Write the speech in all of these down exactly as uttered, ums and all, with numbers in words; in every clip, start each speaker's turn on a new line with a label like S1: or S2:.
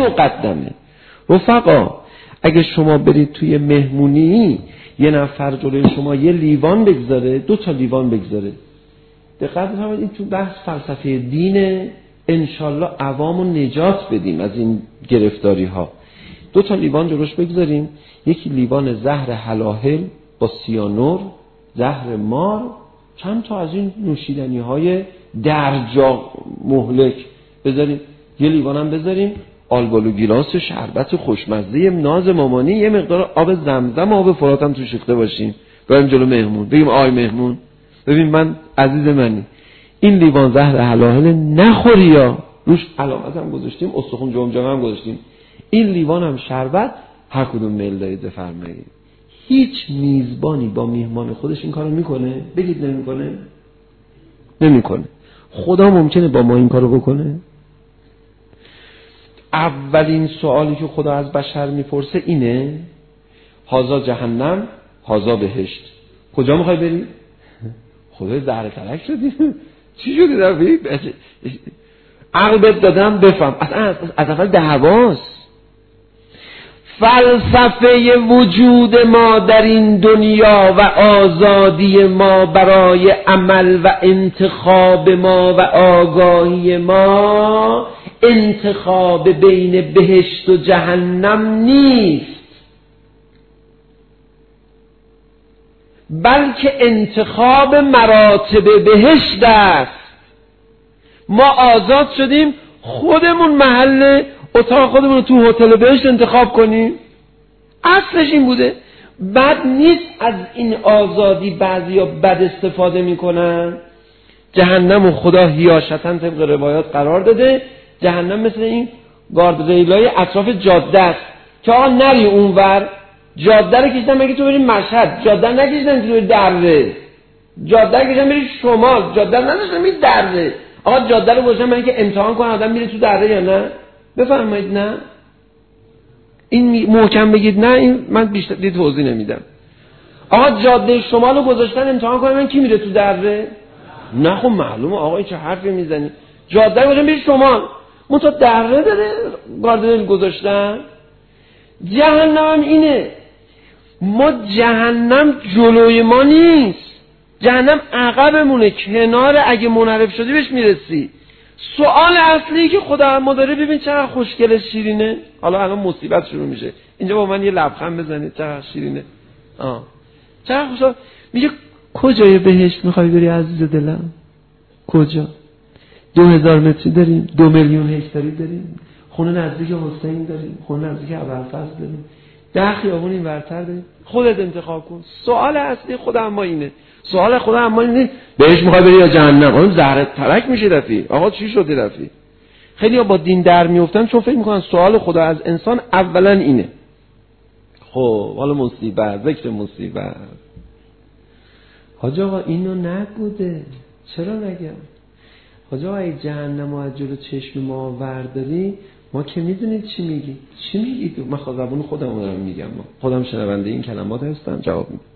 S1: مقدمه. رفقا اگه شما برید توی مهمونی یه نفر جلوی شما یه لیوان بگذاره، دو تا لیوان بگذاره، دقت بفرمایید این تو بحث فلسفه دینه، انشالله عوامو نجات بدیم از این گرفتاری ها. دو تا لیوان جلوش بگذاریم، یکی لیوان زهر هلاهل با سیانور، زهر مار، چند تا از این نوشیدنی های درجا مهلک بذاریم، یه لیوان هم بذاریم آلبالو گیلاس شربت خوشمزه ناز مامانی، یه مقدار آب زمزم و آب فرات هم تو شیخته باشیم، بریم جلو مهمون بگیم آی مهمون ببین من عزیز منی این لیوان زهر هلاهل نخوری یا روش علامت هم گذاشتیم، استخون جمجمه هم گذاشتیم، این لیوان هم شربت، هر کدوم میل دارید بفرمایید. هیچ میزبانی با میهمان خودش این کارو میکنه؟ بگید نمیکنه؟ نمیکنه. خدا ممکنه با ما این کارو بکنه؟ اولین سوالی که خدا از بشر میپرسه اینه هازا جهنم هازا بهشت، کجا میخوای بری؟ خدا زهر ترک شدی؟ چی شدی رفی؟ عقل بهت دادم بفهم، اصلا از اول دعواست. فلسفه وجود ما در این دنیا و آزادی ما برای عمل و انتخاب ما و آگاهی ما انتخاب بین بهشت و جهنم نیست، بلکه انتخاب مراتب بهشت است. ما آزاد شدیم خودمون محل اتاق خودمون رو تو هتل بهشت انتخاب کنیم، اصلش این بوده. بد نیست از این آزادی بعضیا بد استفاده میکنن. جهنم و خدا هیاشتن طبق روایات قرار داده، جهنم مثل این گارد ریلای اطراف جاده است که آقا نری اونور، جاده رو کشیدن مگه تو بری مشهد، جاده نکشیدن که تو بری دره، جاده رو کشیدن بری شمال، جاده رو نداشتن بری دره. آقا جاده رو گذاشتن برای اینکه امتحان کنن آدم میره تو دره یا نه؟ بفرمایید نه؟ این محکم بگید نه، این من بیشتر دی توضیح نمیدم. آقا جاده شمال رو گذاشتن امتحان کنن من کی میره تو دره؟ نه خب معلومه آقا چه حرفی میزنی، جاده رو گذاشتن بری شمال، من تو دره داره گاردن گذاشتن. جهنم هم اینه، ما جهنم جلوی ما نیست، جهنم عقبمونه، کنار، اگه منحرف شدی بهش میرسی. سوال اصلی که خدا ما داره، ببین چقدر خوشگله شیرینه، حالا الان مصیبت شروع میشه، اینجا با من یه لبخند بزنید چقدر شیرینه، آه چقدر خوشا. میگه کجای بهشت میخوای بری عزیز دلم؟ کجا؟ دو هزار متری داریم، دو میلیون هکتاری داریم، خونه نزدیک حسین داریم، خونه نزدیک ابوالفضل داریم، ده خیابون این ورتر داریم، خودت انتخاب کن. سوال اصلی خدا اما اینه، سوال خدا اما اینه بهش میخوای بری یا جهنم؟ اون زهر ترک میشه رفی. آقا چی شدی رفی؟ خیلی ها با دین در میافتن چون فکر میکنن سوال خدا از انسان اولا اینه. خب حالا مصیبت، ذکر مصیبت. حاج آقا اینو نگوده، چرا نگم؟ حاج آقا ای جهنم و از جلو چشم ما ورداری، ما که میدونید چی میگی؟ چی میگی تو؟ من خود زبون خودم دارم میگم، ما خودم شنونده این کلمات هستم، جواب میدم.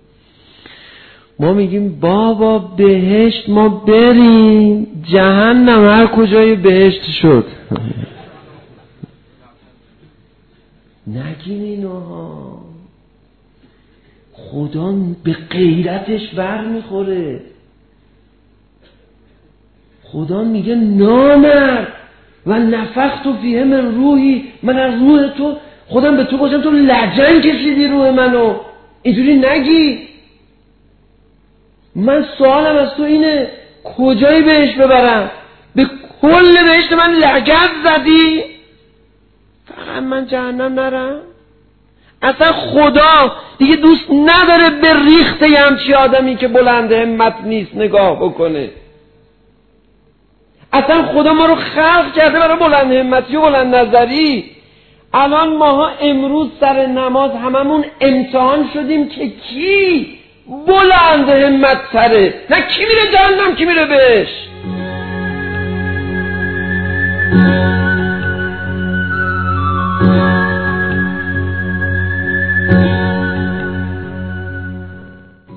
S1: ما میگیم بابا بهشت ما بریم، جهنم هر کجای بهشت شد. نگین اینها، خدا به غیرتش بر میخوره. خدا میگه نامرد و نفخت فیه من روحی، من از روح تو خودم به تو گفتم تو لجن کشیدی روح منو، اینجوری نگی. من سوالم از تو اینه کجایی بهش ببرم؟ به کل بهشت من لگد زدی فقط من جهنم نرم؟ اصلا خدا دیگه دوست نداره به ریخته یه همچی آدمی که بلند همت نیست نگاه بکنه. اصلا خدا ما رو خلق کرده برای بلند همتی و بلند نظری. الان ماها امروز سر نماز هممون امتحان شدیم که کی بلند همت تره، نه کی میره جهنم کی میره بهش.